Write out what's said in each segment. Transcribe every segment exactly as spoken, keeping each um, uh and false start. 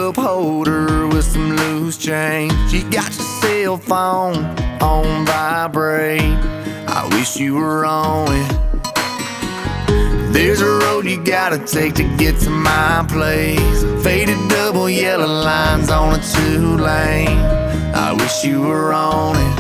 cup holder with some loose change. You got your cell phone on vibrate. I wish you were on it. There's a road you gotta take to get to my place. Faded double yellow lines on a two-lane. I wish you were on it.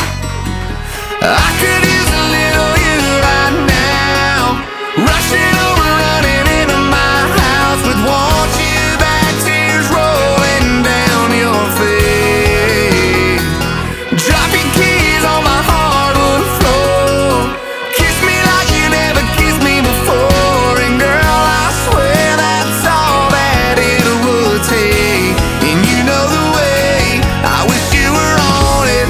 I could use a little you right now, rushing over, running into my house with want you back, tears rolling down your face. Dropping keys on my hardwood floor. Kiss me like you never kissed me before. And girl, I swear that's all that it would take. And you know the way I wish you were on it.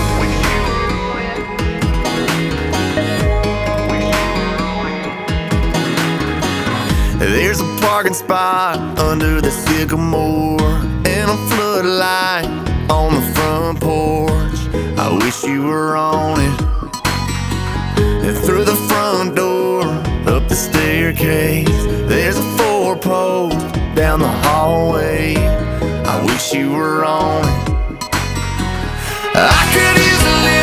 There's a parking spot under the sycamore and a floodlight on the front porch. I wish you were on it. And through the front door, up the staircase, there's a four-post down the hallway. I wish you were on it. I could use a little